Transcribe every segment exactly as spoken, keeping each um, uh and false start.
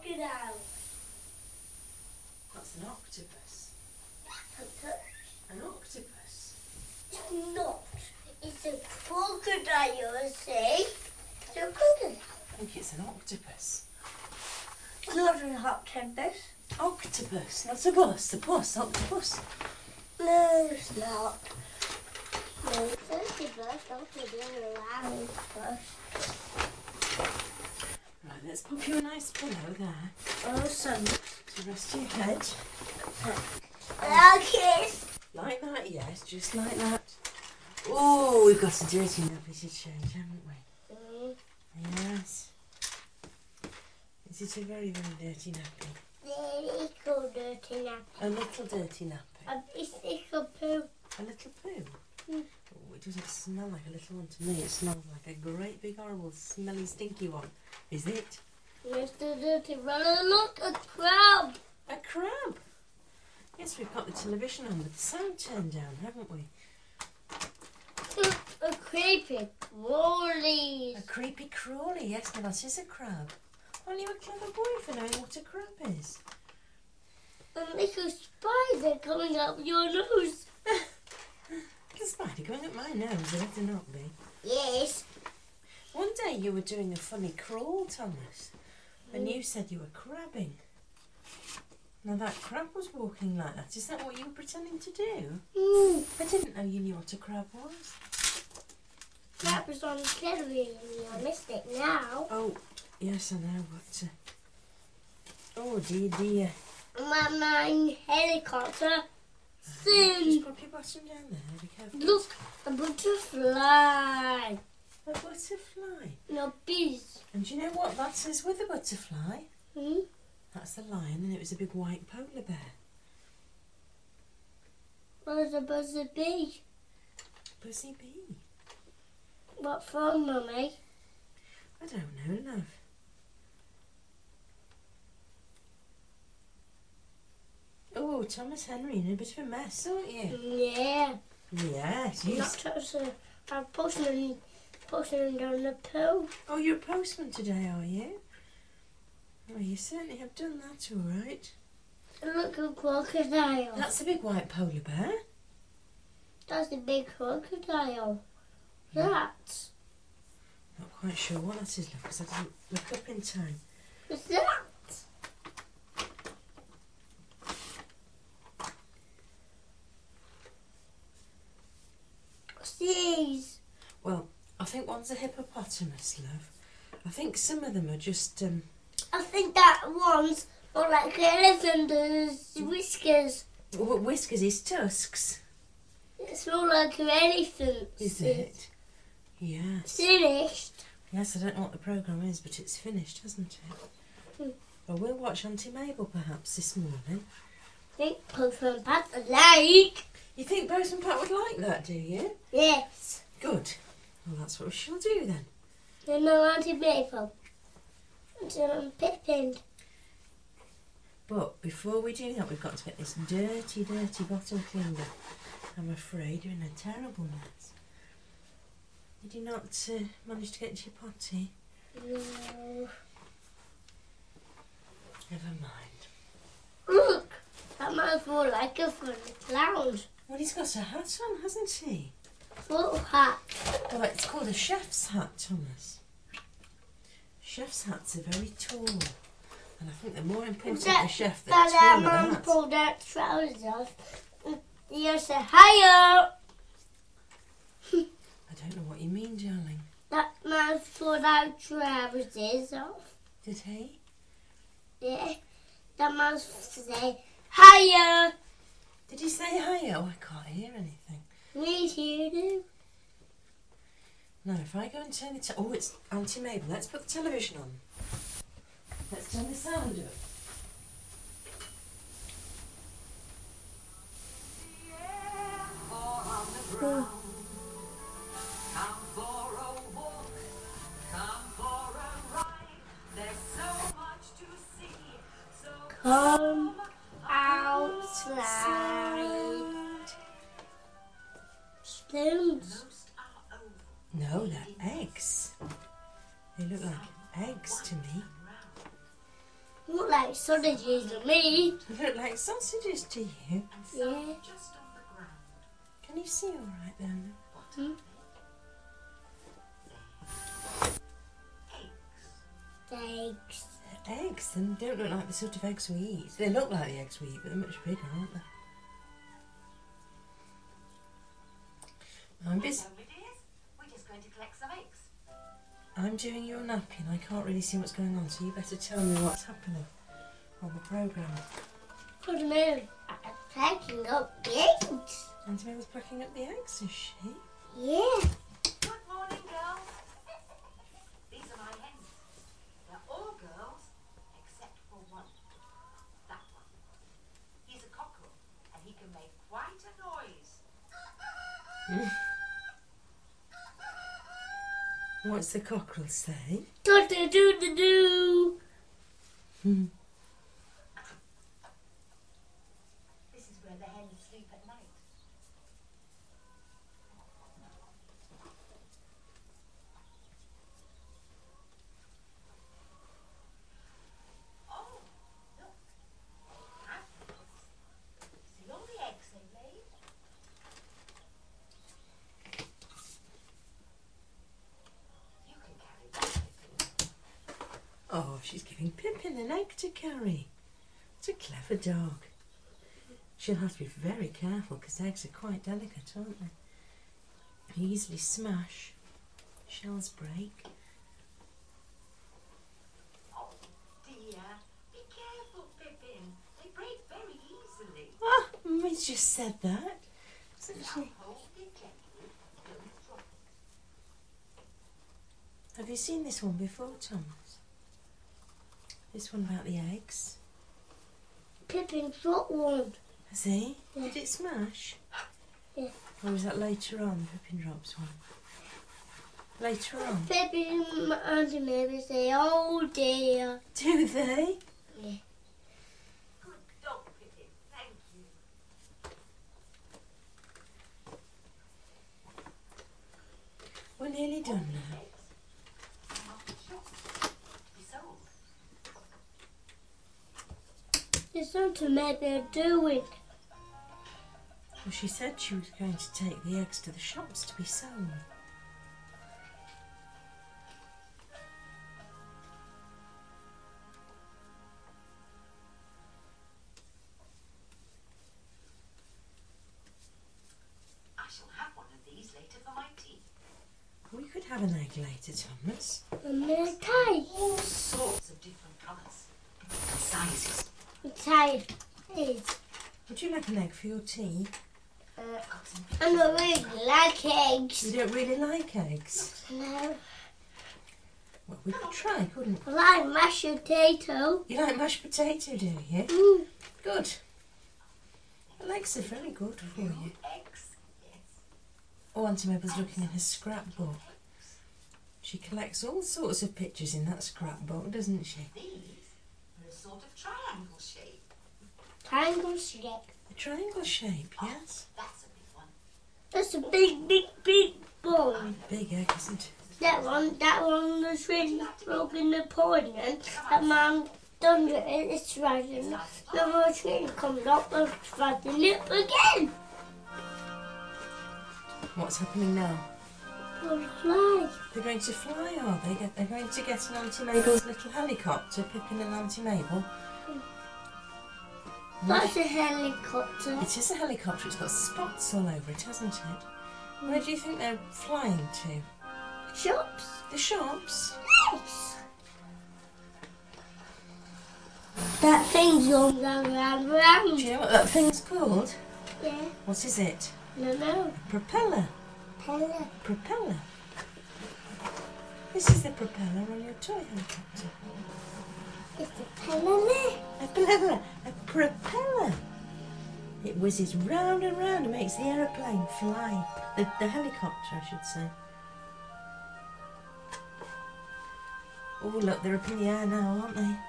crocodile. That's an octopus. Octopus. An octopus? It's not. It's a crocodile, see? It's a crocodile. I think it's an octopus. It's not an octopus. Octopus, not a bus, a puss, octopus. No, it's not. No, it's not a bus. Octopus around bus. Right, let's pop you a nice pillow there Oh, son. to rest your head. Okay. Like that, yes, just like that. Oh, we've got a dirty nappy to change, haven't we? Mm. Yes. Is it a very, very dirty nappy? Very cool dirty nappy. A little dirty nappy? A little poo. A little poo? Mm. Oh, it doesn't smell like a little one to me. It smells like a great big horrible smelly stinky one. Is it? Mister Dirty Runner, look, a crab. A crab? Yes, we've got the television on with the sound turned down, haven't we? A creepy crawly. A creepy crawly, yes, now that is a crab. Aren't you a clever boy for knowing what a crab is? A little spider coming up your nose. A spider going up my nose, it better not be. Yes. One day you were doing a funny crawl, Thomas, and you said you were crabbing. Now that crab was walking like that. Is that what you were pretending to do? Mm. I didn't know you knew what a crab was. That was on television. I missed it now. Oh, yes, I know, but... Uh, oh, dear, dear. My mine helicopter. Just Soon. pop your bottom down there, be careful. Look, a butterfly. A butterfly. No bees. And do you know what that is with a butterfly? Hmm? That's the lion, and it was a big white polar bear. Where's a buzzer bee? Buzzy bee. What for, Mummy? I don't know, love. Oh, Thomas Henry, in a bit of a mess, aren't you? Yeah. Yes, you. Not touch the. I'm pushing pushing down the pole. Oh, you're a postman today, are you? Oh, you certainly have done that, all right. Look, a crocodile. That's a big white polar bear. That's a big crocodile. Yeah. That. Not quite sure what that is, love, because I didn't look up in time. What's that? What's these? Well, I think one's a hippopotamus, love. I think some of them are just, um... I think that one's more like an elephant. There's whiskers. What whiskers is tusks. It's more like an elephant. Is it? Yes. Finished. Yes, I don't know what the programme is, but it's finished, hasn't it? Hmm. Well, we'll watch Auntie Mabel perhaps this morning. I think Postman Pat would like. You think Postman Pat would like that, do you? Yes. Good. Well, that's what we shall do then. You know Auntie Mabel. Until I'm pippined. But before we do that, we've got to get this dirty, dirty bottom cleaned up. I'm afraid you're in a terrible mess. Did you not uh, manage to get into your potty? No. Never mind. Look, that man's more like a funny clown. Well, he's got a hat on, hasn't he? Full hat. Well, it's called a chef's hat, Thomas. Chef's hats are very tall. And I think the more important That- the chef, the That taller the man hat. pulled that trousers off. You said, hiya! I don't know what you mean, darling. That man pulled out trousers off. Did he? Yeah. That man said, hiya! Did he say hi? Oh, I can't hear anything. Me you do. No, if I go and turn it... Oh, it's Auntie Mabel. Let's put the television on. Let's turn the sound up. Oh. Come outside. Spoons. No, they're eggs. They look like eggs to me. What look like sausages to me. They look like sausages to you. Yeah. Can you see all right then? Hmm? Eggs. They're eggs, and they don't look like the sort of eggs we eat. They look like the eggs we eat, but they're much bigger, aren't they? I'm busy. We're just going to collect some eggs. I'm doing your napping. I can't really see what's going on, so you better tell me what's happening on the programme. Good moon. I'm packing up the eggs. Auntie Mabel's packing up the eggs, is she? Yeah. Good morning, girls. These are my hens. They're all girls, except for one. That one. He's a cockerel, and he can make quite a noise. What's the cockerel say? Do do do do do. Hmm. This is where the hens sleep at night. Oh, look. Apples. See all the eggs they laid? You can carry that. Oh, she's giving Pippin an egg to carry. It's a clever dog. She'll have to be very careful because eggs are quite delicate, aren't they? They easily smash. Shells break. Oh dear, be careful, Pippin. They break very easily. Ah, Mummy's just said that, hasn't Now she? hold it gently, don't drop it. Have you seen this one before, Thomas? This one about the eggs. Pippin got one. Has he? Yeah. Did it smash? Yeah. Or was that later on, Pippin drops one? Later on. Pippin and Auntie Mabel say, oh dear. Do they? Yeah. Good dog, Pippin. Thank you. We're nearly done now. Eggs are off the shop to be sold. There's Auntie Mabel doing. Well, she said she was going to take the eggs to the shops to be sold. I shall have one of these later for my tea. We could have an egg later, Thomas. And they're tight. All sorts of different colours and sizes. Tight. Would you like an egg for your tea? Uh, I've got some I don't really like eggs. You don't really like eggs? No. Well, we could try, couldn't I like mashed potato. we? You like mashed potato, do you? Mm. Good. Well, eggs are very good for you. eggs. Yes. Oh, Auntie Mabel's looking in her scrapbook. She collects all sorts of pictures in that scrapbook, doesn't she? These are a sort of triangle shape. Triangle shape. A triangle shape, yes. That's a big one. That's a big, big, big bone. Big egg, isn't it? That one, that one was really broken the point and that man done it, it's rising. The more train comes up and rising it again. What's happening now? Butterfly. They're going to fly, are they? They're going to get an Auntie Mabel's little helicopter, Pippin and Auntie Mabel. That's a helicopter. It is a helicopter. It's got spots all over it, hasn't it? Where do you think they're flying to? Shops. The shops? Yes. That thing's going round, round, Do round. you know what that thing's called? Yeah. What is it? No, no. A propeller. Propeller. Propeller. This is the propeller on your toy helicopter. It's a propeller. A propeller. A propeller. It whizzes round and round and makes the aeroplane fly. The, the helicopter, I should say. Oh, look, they're up in the air now, aren't they?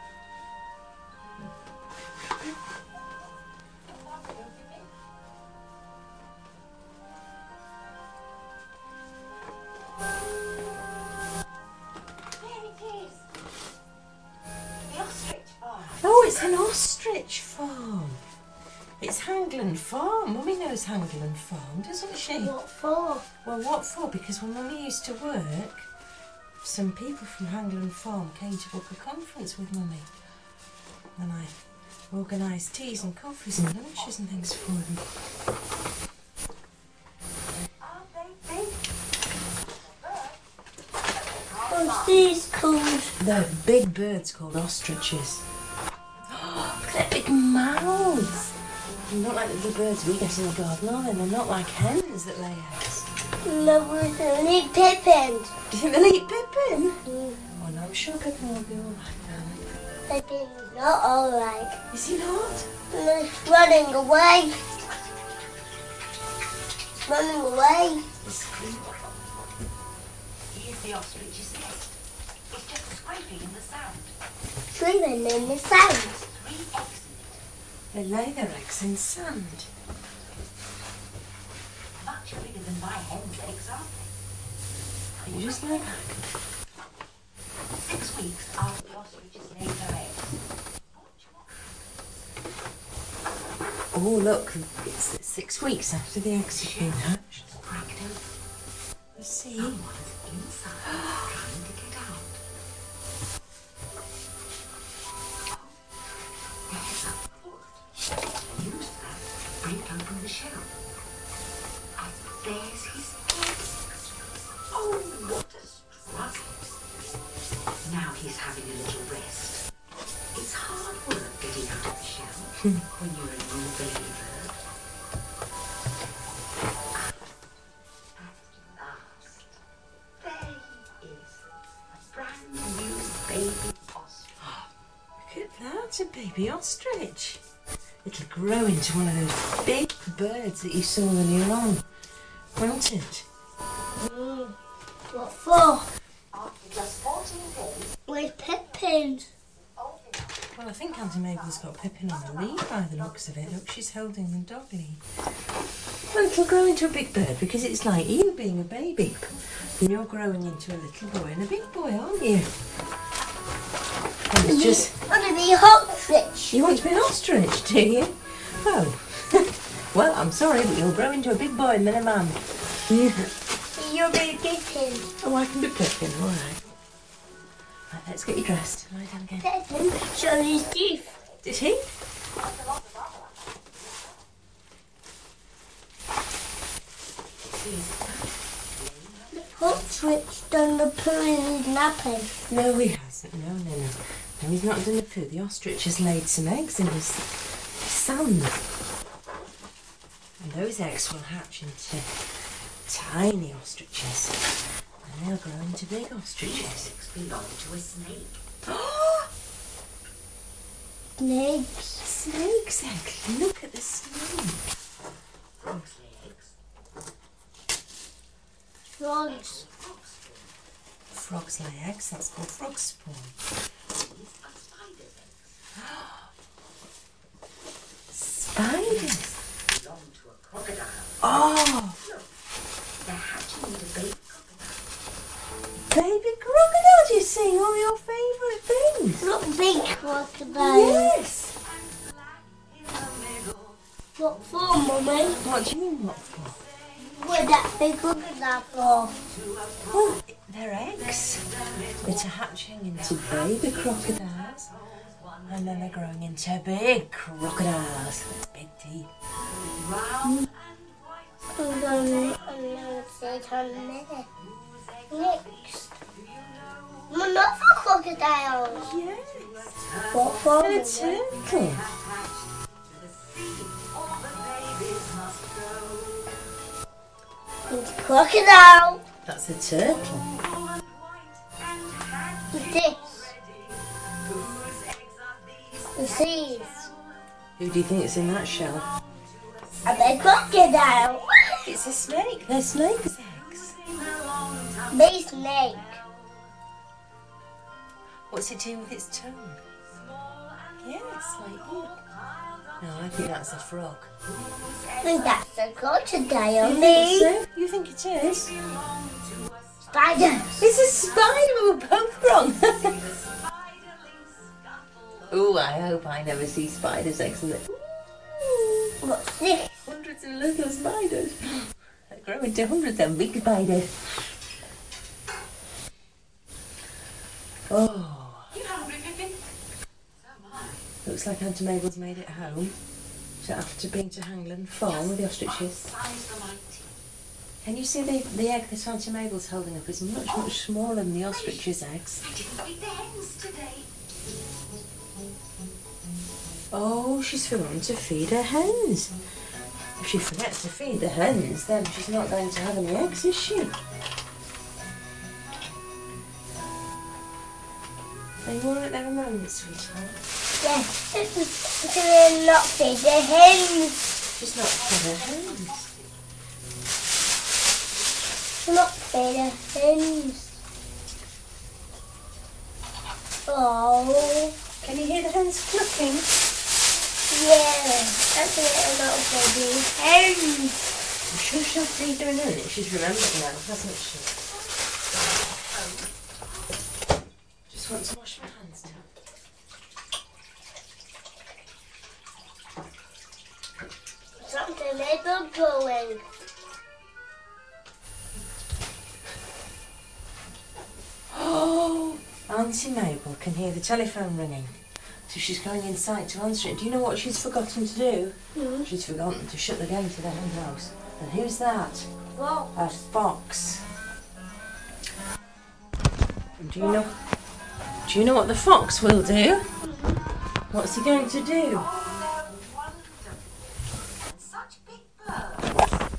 There it is. The ostrich farm. Oh, it's an ostrich farm. It's Hangland Farm. Mummy knows Hangland Farm, doesn't she? What for? Well, what for? Because when Mummy used to work, some people from Hangland Farm came to book a conference with Mummy. And I organised teas and coffees and lunches and things for them. What's these called? They're big birds called ostriches. Look at their big mouths. They're not like the little birds we get in the garden, are they? They're not like hens that lay eggs. No, we can eat Pippin. Do you think they'll eat Pippin? Mm. Oh no, I'm sure Pippin will be alright now. Pippin's not alright. Is he not? He's running away. Running away. Here's the ostrich's nest. It's just scraping in the sand. Swimming in the sand. Three eggs in it. They lay their eggs in sand. Much bigger than my hen's eggs, aren't they? You just like that. Six weeks after the ostriches laid their eggs. Oh look, it's six weeks after the eggs have been hatched. Cracked open. You see? Someone's inside trying to get out. There's a foot. Use that to break open the shell. And there's his eggs. Oh, what a struggle. Now he's having a little rest. It's hard work getting out of the shell when you're a new baby bird. At last, there he is. A brand new baby ostrich. Look at that, a baby ostrich. It'll grow into one of those big birds that you saw earlier on, won't it? Mm. What for? After just fourteen days, Where's Pippin? old enough. Well, I think Auntie Mabel's got Pippin on the lead by the looks of it. Look, she's holding the dog lead. Well, it'll grow into a big bird because it's like you being a baby. And you're growing into a little boy and a big boy, aren't you? And it's just... I want to be a ostrich. You want to be an ostrich, do you? Oh. Well, I'm sorry, but you'll grow into a big boy and then a man. You'll be Pippin. Oh, I can be Pippin, all right. Right, let's get you dressed. Lie down again. Pippin showed his teeth. Did he? Ostrich done the poo in his nappy. No, he hasn't. No, no, no. No, he's not done the poo. The ostrich has laid some eggs in his sand. And those eggs will hatch into tiny ostriches. And they'll grow into big ostriches. Eggs belong to a snake. Snakes. Snake's egg. Look at the snake. Frogs lay eggs. Frogs. Frogs lay eggs. That's called frog spawn. These are spiders' eggs. Spiders. Belong to a crocodile. Oh, Look, they're hatching into baby crocodiles. baby crocodiles. You're seeing all your favourite things. Not big crocodile. Yes. What for, Mummy? What do you mean, what for? Where's that big crocodile for? Well, they're eggs. Which are hatching into baby crocodiles. And then they're growing into big crocodiles with big teeth. I'm going to sit on there. Next. Another crocodiles. Yes. What for? And a turtle. It's a crocodile. That's a turtle. What's this? The seas. Who do you think is in that shell? A big crocodile. It's a snake. They're snake's eggs. Big snake. What's it doing with its tongue? Yes, like you. No, I think that's a frog. I think that's a crocodile. You Me. think so? You think it is? Spiders. It's a spider. We were both wrong. Oh, I hope I never see spiders' eggs in it. What's this? Hundreds of little spiders. They grow into hundreds of big spiders. Oh, You hungry, Pippin? So am I. looks like Auntie Mabel's made it home. So after being to Hangland Farm with the ostriches. Size for my tea. Can you see the, the egg that Auntie Mabel's holding up is much, much smaller than the ostrich's eggs? I didn't feed the hens today. Oh, she's forgotten to feed her hens. If she forgets to feed the hens, then she's not going to have any eggs, is she? Are you alright there a moment, sweetheart? Yes, it's going to not feed the hens. She's not fed her hens. Not feed the hens. Oh, Can you hear the hens clucking? yeah, that's a little not feeding hens. I'm sure she'll feed her in a minute. She's remembered now, hasn't she? Just want to wash my hands down. Something little going. Oh, Auntie Mabel can hear the telephone ringing. So she's going inside to answer it. Do you know what she's forgotten to do? Hmm. She's forgotten to shut the gate to the hen house. And who's that? What? A fox. And do you know? Do you know what the fox will do? What's he going to do? Oh, they're wonderful. And such big birds.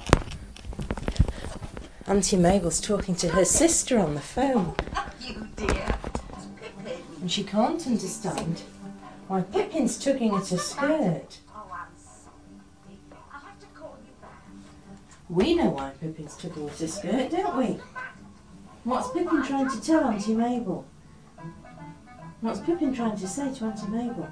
Auntie Mabel's talking to her sister on the phone. You dear. Pippin. And she can't understand why Pippin's tugging at her skirt. Oh, I'm sorry. I'll have to call you back. We know why Pippin's tugging at her skirt, don't we? What's Pippin trying to tell Auntie Mabel? What's Pippin trying to say to Auntie Mabel?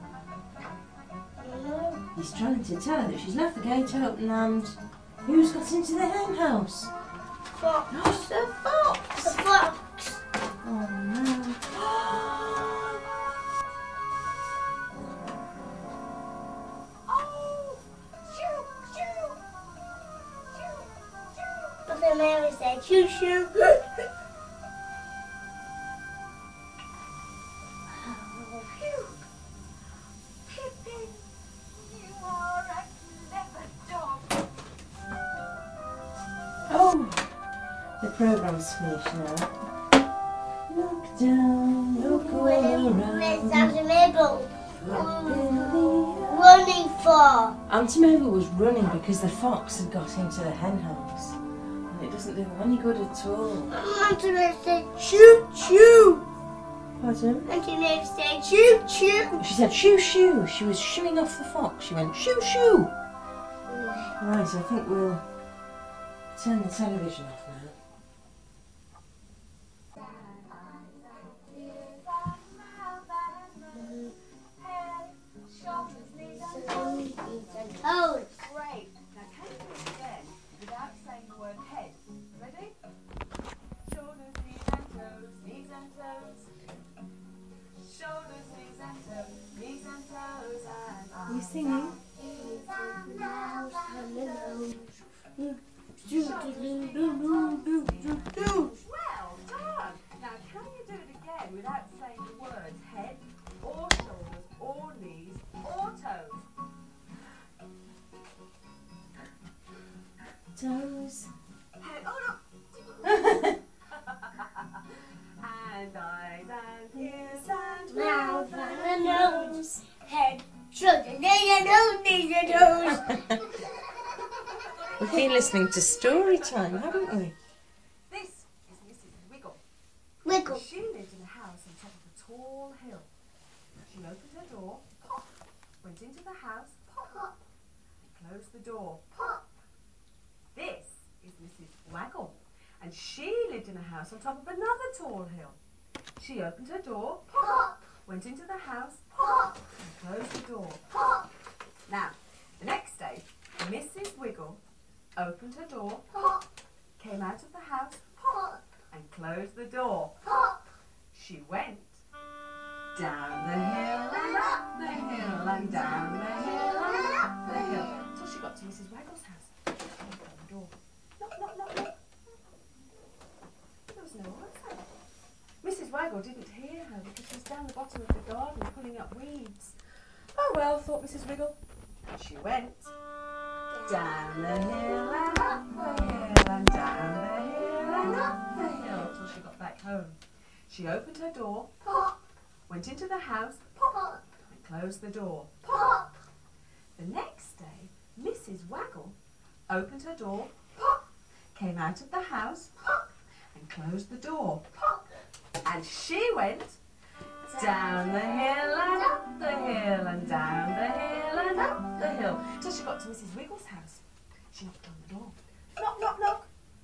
He's trying to tell her that she's left the gate open and who's got into the hen house? Fox. It's the fox! The fox. Oh no. Oh, shoo, shoo, shoo, shoo. But the Mary said, shoo shoo. Oh, phew. Pippin, you are a clever dog. Oh! The programme's finished now. Look down, look all Where's around. Auntie Mabel Up in the running for? Auntie Mabel was running because the fox had got into the hen house. And it doesn't do her any good at all. Auntie Mabel said, shoo shoo. Pardon? Auntie Mabel said, shoo shoo. She said shoo shoo. She was shooing off the fox. She went shoo shoo. Right, I think we'll turn the television off now. Oh, Great. Now can you do it again without saying the word head? Ready? Shoulders, knees and toes, knees and toes. Shoulders, knees and toes, knees and toes and Are you singing? well done. Now can you do it again without saying the words head or shoulders or knees or toes? Toes. Head, oh no. And eyes and ears and mouth mouth and a nose, head, shoulder, knee and nose, knees and toes. We've been listening to story time, haven't we? This is Missus Wiggle. Wiggle. She lived in a house on top of a tall hill. She opened her door, pop, went into the house, pop, pop, and closed the door, pop. This is Missus Waggle, and she lived in a house on top of another tall hill. She opened her door, pop, went into the house, pop, and closed the door, pop. Now, the next day, Missus Wiggle opened her door, pop, came out of the house, pop, and closed the door, pop. She went down the hill and and down the hill and up the hill. Till she got to Missus Waggle's house. She knocked on the door. Knock, knock, knock, knock. There was no answer. Missus Waggle didn't hear her because she was down the bottom of the garden pulling up weeds. Oh well, thought Missus Wiggle. And she went down the hill and up the hill and down the hill and up the hill till she got back home. She opened her door, pop, went into the house, pop, and closed the door, pop. The next day, Missus Waggle opened her door, pop, came out of the house, pop, and closed the door, pop. And she went down the hill and up the hill and down the hill and up the hill till she got to Missus Wiggle's house. She knocked on the door. Knock, knock, knock.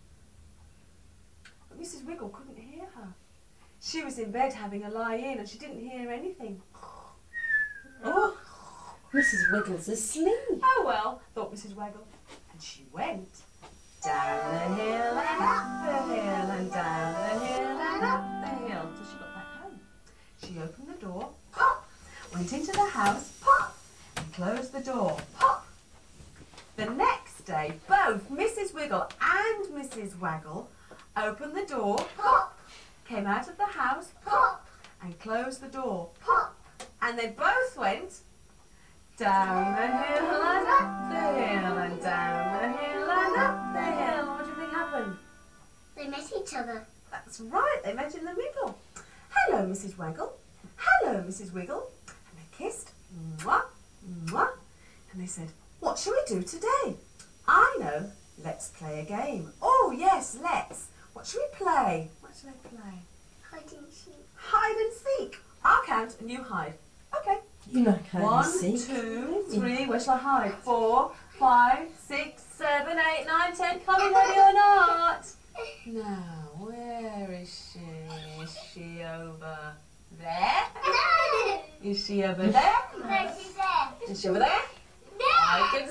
But Missus Wiggle couldn't hear her. She was in bed having a lie-in and she didn't hear anything. Oh, Missus Wiggle's asleep. Oh well, thought Missus Waggle. And she went down the hill and up the hill and down the hill and up the hill till she got back home. She opened the door, pop, went into the house, pop, and closed the door, pop. The next day, both Missus Wiggle and Missus Waggle opened the door, pop, came out of the house, pop, and closed the door, pop. And they both went down the hill and up the hill and down the hill and up the hill. What do you think happened? They met each other. That's right, they met in the middle. Hello, Missus Waggle. Hello, Missus Wiggle. And they kissed, mwah, mwah. And they said, what shall we do today? I know, let's play a game. Oh, yes, let's. What shall we play? What shall I play? Hide and seek. Hide and seek. I'll count and you hide. Okay. You like hide One, and seek. two, three. Where shall I hide? Four, five, six, seven, eight, nine, ten. Coming, ready or not? Now, where is she? Is she over there? No! Is she over there? No, she's there. Is she over there? No! I can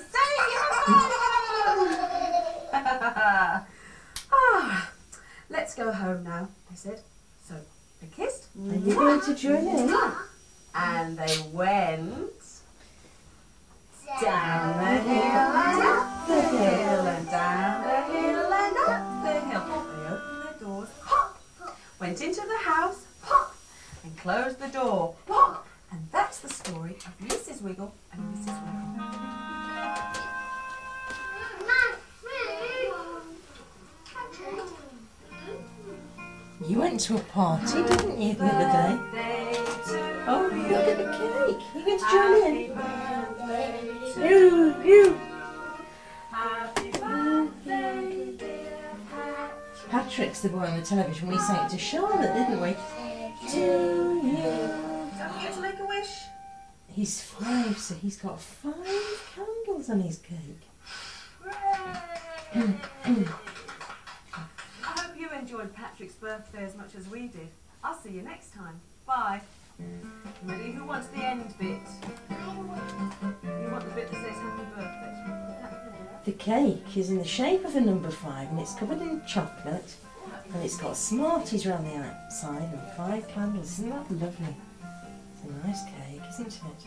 see you. Ah, let's go home now, they said. So they kissed. Are you going to join in? And they went down the hill and up the hill and down the hill and up the hill. They opened their doors, pop, went into the house, pop, and closed the door, pop. And that's the story of Missus Wiggle and Missus Waggle. You went to a party, didn't you, the other day? Oh, look at the cake. You're going to join in? You, you. Happy birthday, dear Patrick's the boy on the television. We sang it to Charlotte, didn't we? To you. Don't you get to make a wish? He's five, so he's got five candles on his cake. I hope you enjoyed Patrick's birthday as much as we did. I'll see you next time. Bye. Ready? Who wants the end bit? You want the bit that says happy birthday? The cake is in the shape of a number five and it's covered in chocolate and it's got Smarties around the outside and five candles. Isn't that lovely? It's a nice cake, isn't it?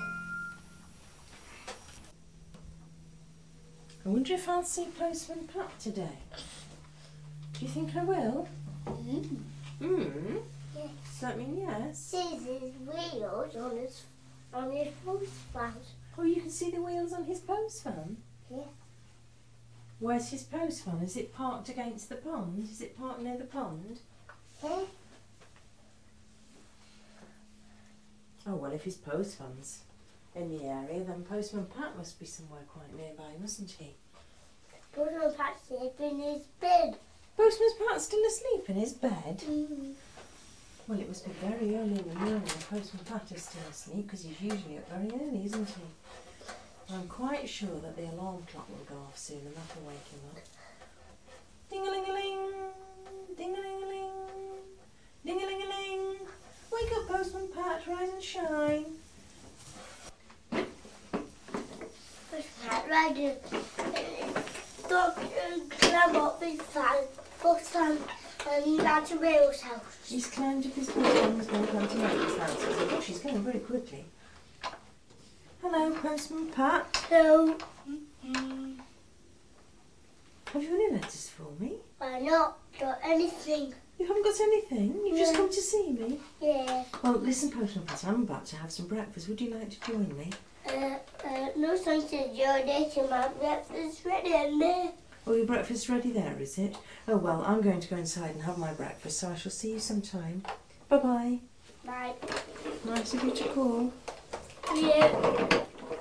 I wonder if I'll see Postman Pat today. Do you think I will? Mm. Hmm. Yes. Does that mean yes? Sees his wheels on his on his postman. Oh, you can see the wheels on his post van? Yeah. Where's his post van? Is it parked against the pond? Is it parked near the pond? Yeah. Oh, well, if his post van's in the area, then Postman Pat must be somewhere quite nearby, mustn't he? Postman Pat's sleeping in his bed. Postman Pat's still asleep in his bed? Mm. Well, it must be very early in the morning and Postman Pat is still asleep because he's usually up very early, isn't he? I'm quite sure that the alarm clock will go off soon and that'll wake him up. Ding-a-ling-a-ling! Ding-a-ling-a-ling! Ding-a-ling-a-ling! Wake up, Postman Pat, rise and shine! Postman Pat, riding. Don't climb up his van. Postman and Auntie May's house. He's climbed up his post van and he's going to come to Maggie's house. Oh, she's going very quickly. Hello. Postman Pat? No, Have you any letters for me? I not got anything. You haven't got anything? You've just No. come to see me? Yeah. Well, listen, Postman Pat, I'm about to have some breakfast. Would you like to join me? Uh, uh, no thanks to your day to my breakfast ready in there. Oh, your breakfast's ready there, is it? Oh, well, I'm going to go inside and have my breakfast, so I shall see you sometime. Bye-bye. Bye. Nice of you to call. Yeah.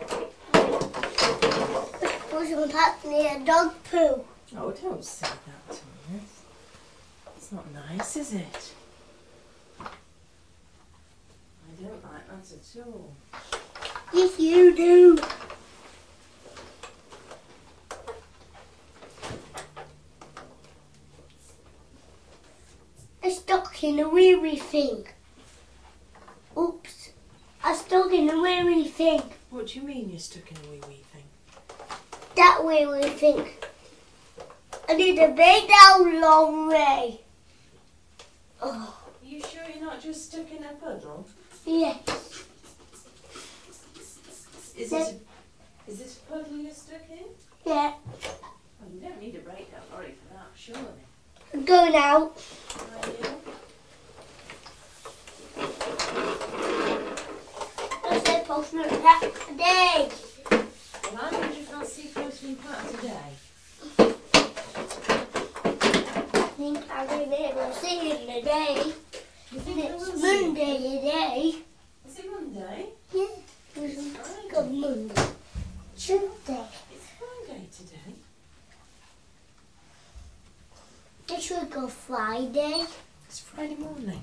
What's my pack near a dog poo? Oh, don't say that, Thomas. It's not nice, is it? I don't like that at all. Yes, you do. I stuck in a wee wee thing. Oops. I stuck in a wee wee thing. What do you mean you're stuck in a wee wee thing? That wee wee thing. I need a big down long way. Oh, Are you sure you're not just stuck in a puddle? yes. Is it a, is this a puddle you're stuck in? Yeah. Oh, you don't need a breakdown lorry for that, surely. I'm going out. Are you? I said postman pack today. Well, I wonder if I'll see Postman Pat today. I think I'm going to be able to see him today. You think I will It's see him? Monday today. Is it Monday? Yeah. It's good Monday. Tuesday. It's Friday today. It should go Friday. It's Friday morning.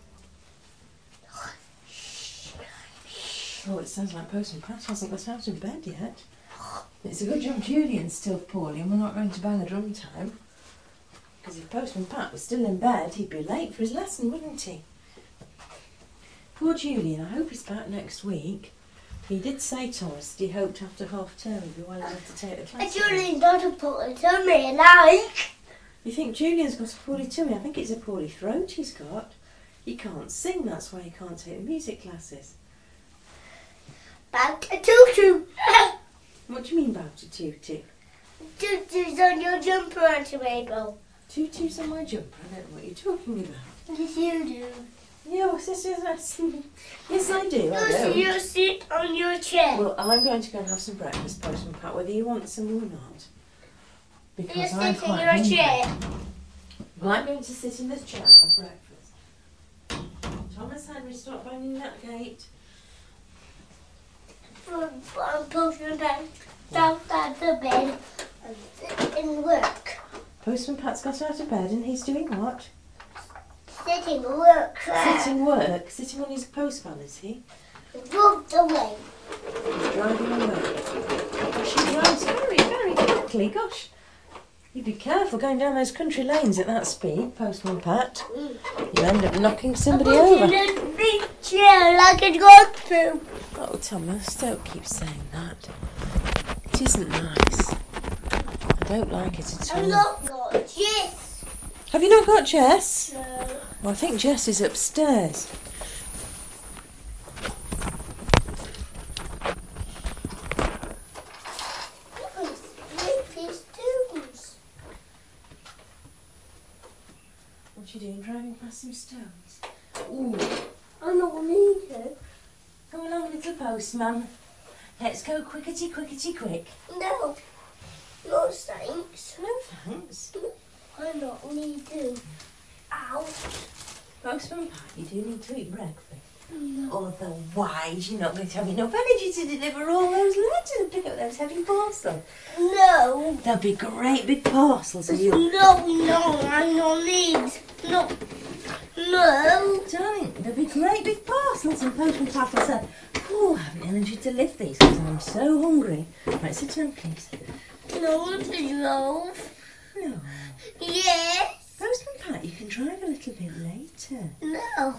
Oh, it sounds like Postman Pat hasn't got out of bed yet. It's a good job Julian's still poorly and we're not going to bang a drum time. Because if Postman Pat was still in bed, he'd be late for his lesson, wouldn't he? Poor Julian, I hope he's back next week. He did say to us that he hoped after half term he'd be well enough to take the class. It's Julian's got to put it on me like. You think Julian's got a poorly tummy? I think it's a poorly throat he's got. He can't sing, that's why he can't take the music classes. Back to tutu. What do you mean about a tutu? Tutu's on your jumper, Auntie Mabel. Tutu's on my jumper, I don't know what you're talking about. Yes, you do. Yes, yes, yes, yes. Yes, I do, I Yes, do. you sit on your chair. Well, I'm going to go and have some breakfast, Postman Pat, whether you want some or not. You Because sit I'm in quite your hungry. chair. Well, I'm going to sit in this chair and have breakfast. Thomas Henry, stop banging that gate. I'm postman back outside the bed and sit in work. Postman Pat's got out of bed and he's doing what? Sitting work. Sitting work. Sitting on his postman, is he? Moved away. He's driving away. Gosh, he drives very, very quickly. Gosh. You be careful going down those country lanes at that speed, Postman Pat. You end up knocking somebody I put over. in a big chair like a dog poo. Oh, Thomas, don't keep saying that. It isn't nice. I don't like it at I'm all. not got Jess. Have you not got Jess? No. Well, I think Jess is upstairs. Look at sleepy stones. What you doing, driving past some stones? Ooh. I don't need to. Come along, little postman. Let's go quickety, quickety, quick. No. No thanks. No thanks. I don't need to. Ow. Postman Pat, you do need to eat breakfast. No. Otherwise, you're not going to have enough energy to deliver all those letters and pick up those heavy parcels. No. They'll be great big parcels of you. No, no, I don't need. No. No. Darling, there'll be great big parcels and Postman Pat will say, oh, I haven't energy to lift these because I'm so hungry. Right, sit down, please. No, to drove. No. Yes. Postman Pat, you can drive a little bit later. No.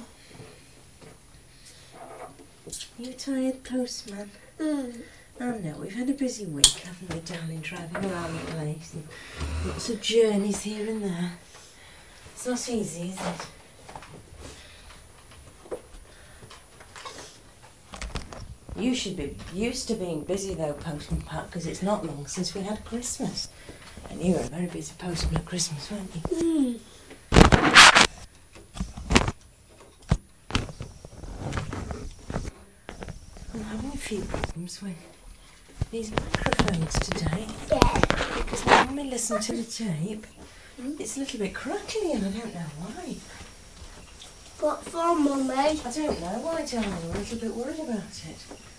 You tired, postman? Mm. Oh no, we've had a busy week, haven't we, darling, driving around the place and lots of journeys here and there. It's not easy, is it? You should be used to being busy though, Postman Pat, because it's not long since we had Christmas. And you were a very busy postman at Christmas, weren't you? Mm. I'm having a few problems with these microphones today. Yeah. Because now when we listen to the tape, it's a little bit crackly and I don't know why. What for, Mummy? I don't know why, darling. I'm a little bit worried about it.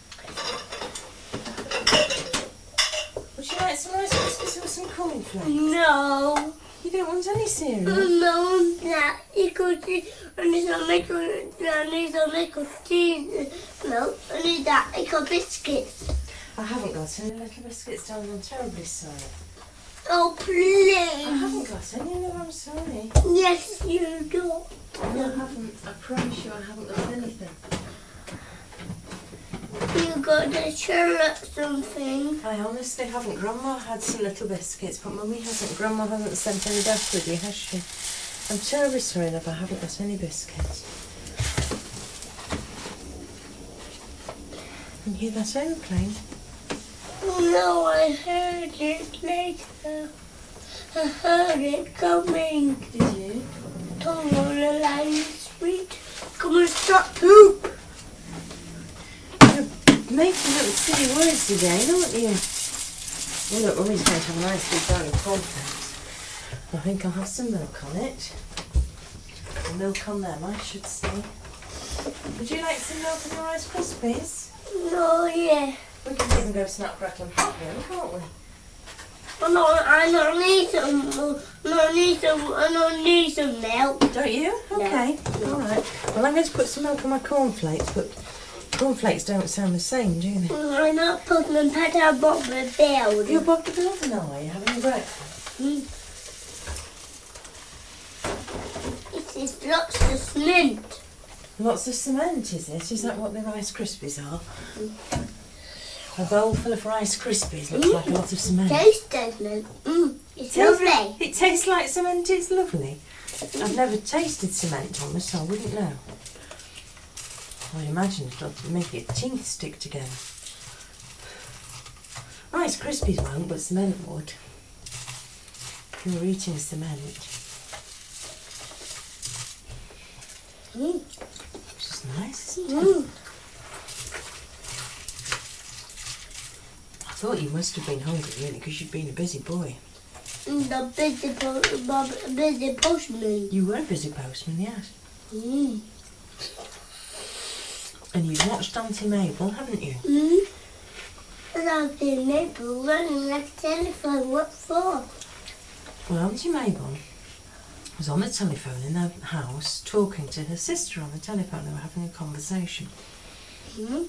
Would you like some Rice Krispies or some cornflakes? No. You don't want any cereal? No, that because I need some little, I need some little cheese. No, I need that little biscuits. I haven't got any little biscuits, darling. I'm terribly sorry. Oh, I please. haven't got any, no, I'm sorry. Yes, you do. No, I haven't. I promise you I haven't got anything. You got to share something. I honestly haven't. Grandma had some little biscuits, but Mummy hasn't. Grandma hasn't sent any back with you, has she? I'm terribly sorry, love, I haven't got any biscuits. Can you hear that aeroplane? Oh no, I heard it later. I heard it coming. Did you? Come on the line street. Come and stop poop. You're making up silly words today, aren't you? Well, look, Mummy's going to have a nice big bag of cornflakes. I think I'll have some milk on it. The milk on them, I should say. Would you like some milk and your Rice Krispies? No, yeah. We can even go snap, crackle and pop them, can't we? Oh, no, I don't need some. I don't need some. I don't need some milk. Don't you? Okay. All right. Well, I'm going to put some milk on my cornflakes, but cornflakes don't sound the same, do they? I'm not putting them pet out Bob the Builder. You're Bob the Builder now, are you? Having your breakfast? Mm. It is lots of cement. Lots of cement, is it? Is that what the Rice Krispies are? A bowl full of Rice Krispies looks Mm. like a lot of cement. Taste cement. Mm. It's Tastes- lovely. It tastes like cement, it's lovely. I've never tasted cement, Thomas, so I wouldn't know. I imagine it'll make your teeth stick together. Rice Krispies won't, but cement would. If you were eating cement. Mm. Which is nice, isn't it? Mm. I thought you must have been hungry, really, because you'd been a busy boy. Mm, The busy, po- Bob, busy postman. You were a busy postman, yes. Mm. And you've watched Auntie Mabel, haven't you? Mm. And I've been Maple running like a telephone. What for? Well, Auntie Mabel was on the telephone in her house talking to her sister on the telephone. They were having a conversation. Mm.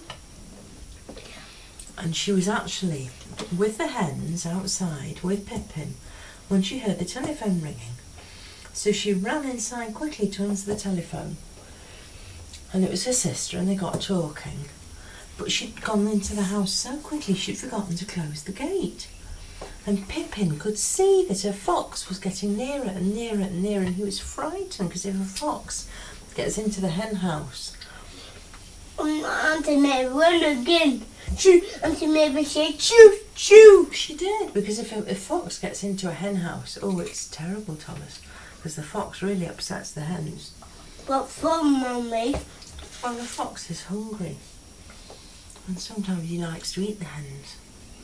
And she was actually with the hens outside with Pippin when she heard the telephone ringing. So she ran inside quickly to answer the telephone. And it was her sister and they got talking. But she'd gone into the house so quickly she'd forgotten to close the gate. And Pippin could see that a fox was getting nearer and nearer and nearer, and he was frightened because if a fox gets into the hen house... Um, Auntie Mary, run again. Choo. Auntie Mary said, choo, choo. She did, because if a, a fox gets into a hen house, oh, it's terrible, Thomas, because the fox really upsets the hens. What for, Mummy? Well, the fox is hungry, and sometimes he likes to eat the hens.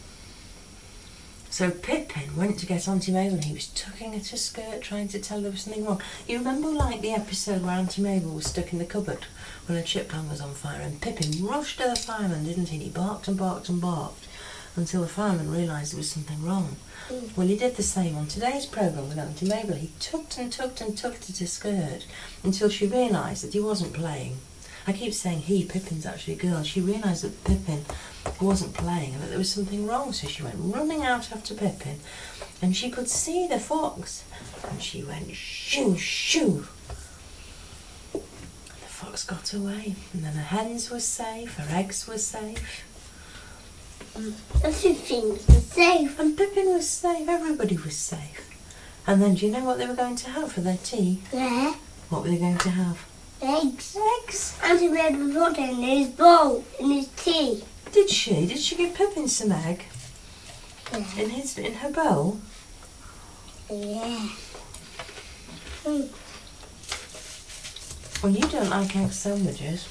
So Pippin went to get Auntie Mabel and he was tugging at her skirt, trying to tell her there was something wrong. You remember like the episode where Auntie Mabel was stuck in the cupboard when her chip pan was on fire, and Pippin rushed to the fireman, didn't he? He barked and barked and barked until the fireman realised there was something wrong. Mm. Well, he did the same on today's programme with Auntie Mabel. He tugged and tugged and tugged at her skirt until she realised that he wasn't playing. I keep saying he, Pippin's actually a girl. She realised that Pippin wasn't playing and that there was something wrong, so she went running out after Pippin, and she could see the fox, and she went shoo, shoo. And the fox got away, and then the hens were safe, her eggs were safe. Everything was safe. And Pippin was safe, everybody was safe. And then do you know what they were going to have for their tea? Yeah. What were they going to have? Eggs. Eggs. Auntie Mary put in his bowl, in his tea. Did she? Did she give Pippin some egg Yeah. in his in her bowl? Yeah. Mm. Well, you don't like egg sandwiches.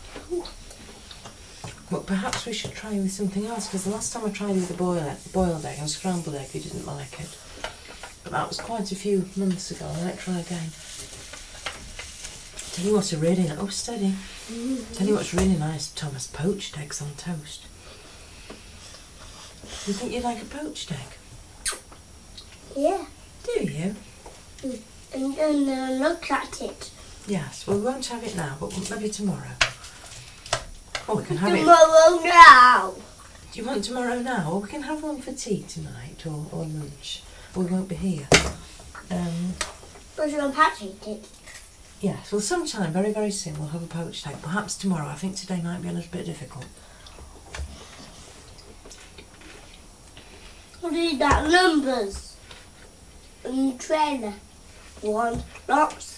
But perhaps we should try with something else, because the last time I tried with a boiled egg, boiled egg and scrambled egg, you didn't like it. But that was quite a few months ago. I might try again. Tell you what's a really nice... Oh, steady. Mm. Tell you what's really nice, Thomas, poached eggs on toast. Do you think you'd like a poached egg? Yeah. Do you? And then uh, look at it. Yes, well, we won't have it now, but maybe tomorrow. Or we can have it... Tomorrow now. Do you want tomorrow now? Or we can have one for tea tonight, or, or lunch. Or we won't be here. Um, But you'll patch it. yes, well, sometime very, very soon we'll have a poached egg. Perhaps tomorrow. I think today might be a little bit difficult. Read that numbers in the trailer. One, lots.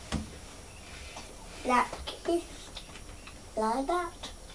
Like it. Like that.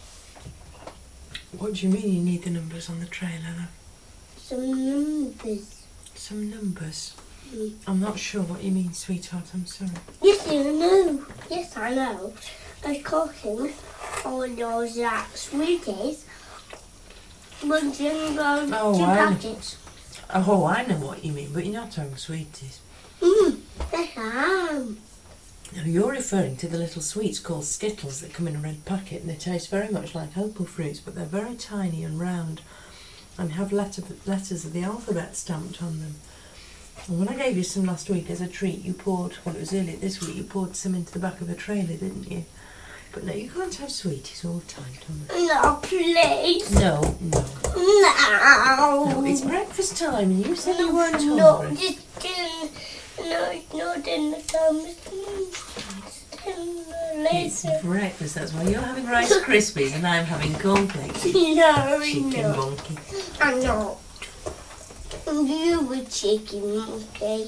What do you mean you need the numbers on the trailer, then? Some numbers. Some numbers? Mm. I'm not sure what you mean, sweetheart. I'm sorry. Yes, you know. Yes, I know. I was cooking all those uh, sweeties. But then go Oh, to I- packets. Oh, I know what you mean, but you're not talking sweeties. Mm, yes, I am. No, you're referring to the little sweets called Skittles that come in a red packet, and they taste very much like opal fruits, but they're very tiny and round and have letter, letters of the alphabet stamped on them. And when I gave you some last week as a treat, you poured, well, it was earlier this week, you poured some into the back of a trailer, didn't you? But no, you can't have sweeties all the time, Thomas. No, please. No, no. No. No, it's breakfast time, and you said you No, weren't no, hungry. just ten. No, it's not dinner time. It's ten It's later. breakfast, that's why you're having Rice Krispies and I'm having cornflakes. No, Chicken no. monkey. I'm not. You were chicken monkey.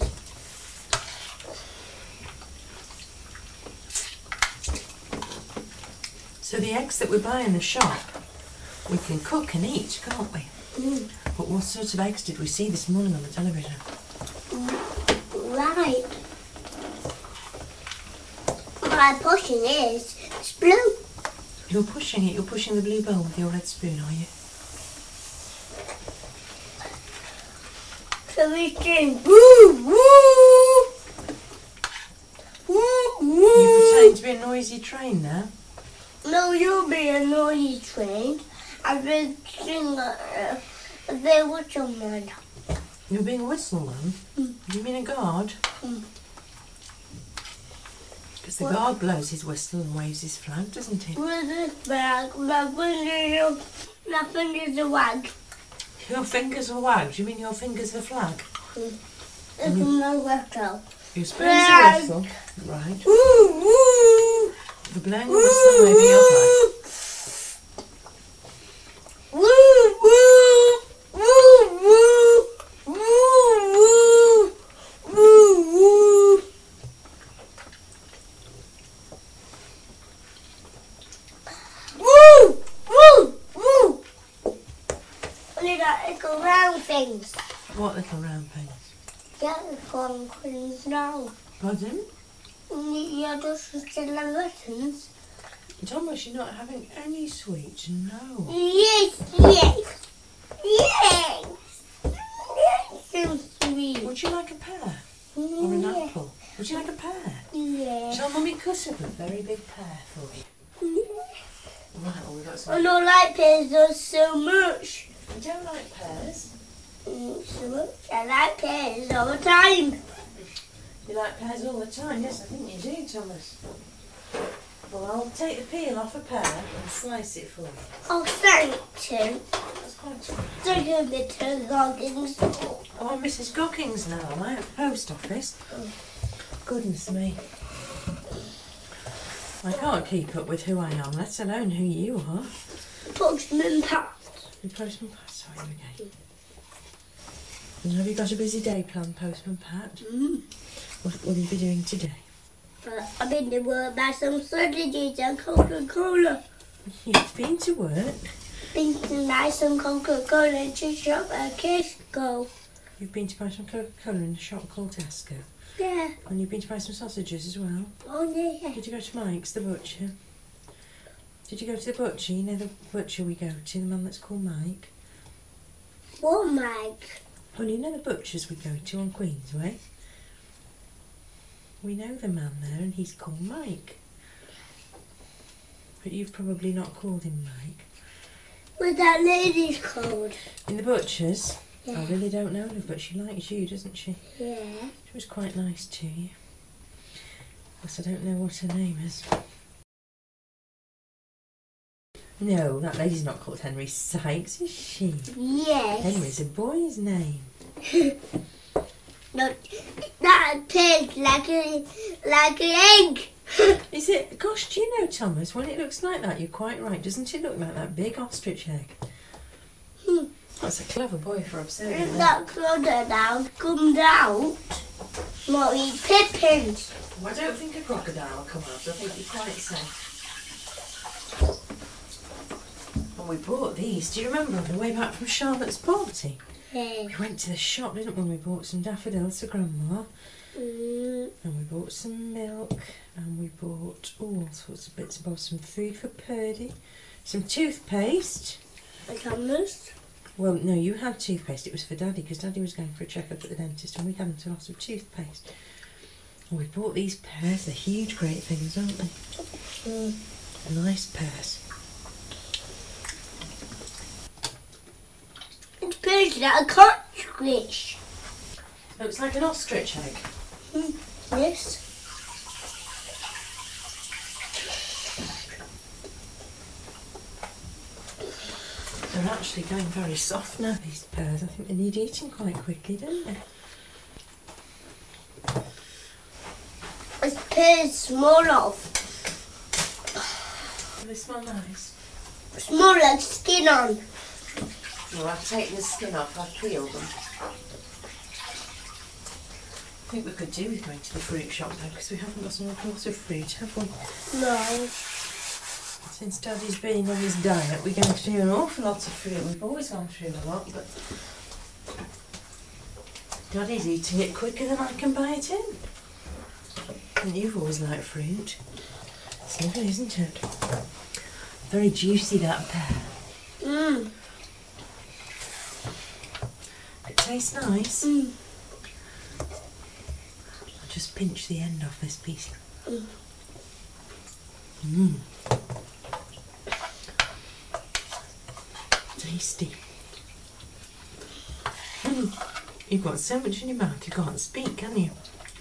So the eggs that we buy in the shop, we can cook and eat, can't we? Mm. But what sort of eggs did we see this morning on the television? Right. My portion is it's blue. You're pushing it, you're pushing the blue bowl with your red spoon, are you? So we can woo woo woo woo. You pretend to be a noisy train there. No, you'll be a noisy train. I've been singing. Uh, they what's your mind? You're being a whistle then? Mm. You mean a guard? Mm. Because the What? guard blows his whistle and waves his flag, doesn't he? With this bag, my fingers, my fingers are wag. Your fingers are wagged. You mean your fingers are flag? It's no whistle. Your spoon's a Flag. whistle. Right. Woo woo. The blowing a whistle and waving your flag. Woo woo woo woo woo woo woo woo. Woo woo woo. Look at little round things. What little round things? Yeah, little things now. Pardon? Yeah, those are still buttons. Thomas, you're not having any sweets, no. Yes, yes, yes. Yes, sweet. Would you like a pear? Or an Yeah. apple? Would you like a pear? Yeah. Shall Mummy cut up a very big pear for you? Right, well, we've got some... I don't like pears so much. You don't like pears? Mm, so much. I like pears all the time. You like pears all the time? Yes, I think you do, Thomas. Well, I'll take the peel off a pear and slice it for you. Oh, thank you. That's quite all right. Thank you, Mister Goggins. Oh, I'm Missus Goggins now. I'm at the post office. Goodness me. I can't keep up with who I am, let alone who you are. Postman Pat. You Postman Pat, sorry, okay. And have you got a busy day planned, Postman Pat? Mm. What will you be doing today? But I've been to work by some sausages and Coca-Cola. You've been to work been to buy some Coca-Cola to shop at Tesco. You've been to buy some Coca-Cola in a shop called Tesco. Yeah. And you've been to buy some sausages as well. Oh, yeah. Did you go to Mike's, the butcher? Did you go to the butcher? You know the butcher we go to, the man that's called Mike? What, Mike? Well, you know the butchers we go to on Queensway? We know the man there and he's called Mike. But you've probably not called him Mike. What that lady's called? In the butchers? Yeah. I really don't know her, but she likes you, doesn't she? Yeah. She was quite nice to you. But I don't know what her name is. No, that lady's not called Henry Sykes, is she? Yes. Henry's a boy's name. No, that tastes like a like an egg. Is it? Gosh, do you know, Thomas, when it looks like that, you're quite right. Doesn't it look like that big ostrich egg? Hmm. That's a clever boy for observing If that. that crocodile comes out, might eat pippins. Well, I don't think a crocodile will come out. I think you're quite safe. And we bought these. Do you remember on the way back from Charlotte's party? Yeah. We went to the shop, didn't we? We bought some daffodils for Grandma. Mm, And we bought some milk. And we bought oh, all sorts of bits and bobs. Some food for Purdy. Some toothpaste. a Thomas. Well, no, you had toothpaste. It was for Daddy because Daddy was going for a checkup at the dentist and we hadn't a lot of toothpaste. And we bought these pears. They're huge, great things, aren't they? Mm. Nice pears. It tastes like a ostrich. Looks like an ostrich egg. Mm. Yes. They're actually going very soft now, these pears. I think they need eating quite quickly, don't they? It's pears small of. Do they smell nice? Small like skin on. Well, I've taken the skin off, I've peeled them. I think we could do with going to the fruit shop though, because we haven't got an awful lot of fruit, have we? No. Since Daddy's been on his diet, we're going through an awful lot of fruit. We've always gone through a lot, but Daddy's eating it quicker than I can buy it in. And you've always liked fruit. It's lovely, isn't it? Very juicy, that pear. Mm. It tastes nice. Mm. I'll just pinch the end off this piece. Mm. Mmm. Tasty. Mm. You've got so much in your mouth you can't speak, can you?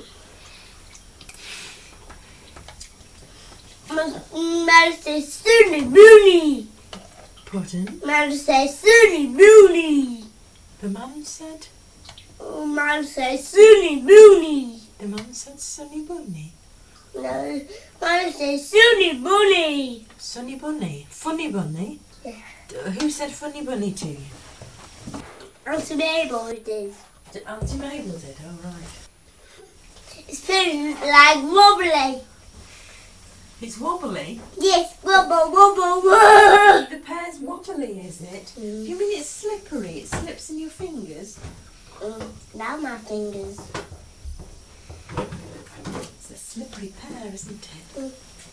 Man says Sunny Boony. Pardon? Man says Sunny Boony. The man said? Oh, man says Sunny Boony. The man said Sunny Bunny. No, man says Sunny Boony. Sunny Bunny? Funny Bunny? Yeah. D- Who said Funny Bunny to you? Auntie Mabel did. D- Auntie Mabel did, oh right. It's feeling like wobbly. It's wobbly? Yes, wobble, wobble, wobble. The pear's wobbly, is it? Mm. Do you mean it's slippery? It slips in your fingers? Mm, now my fingers. It's a slippery pear, isn't it?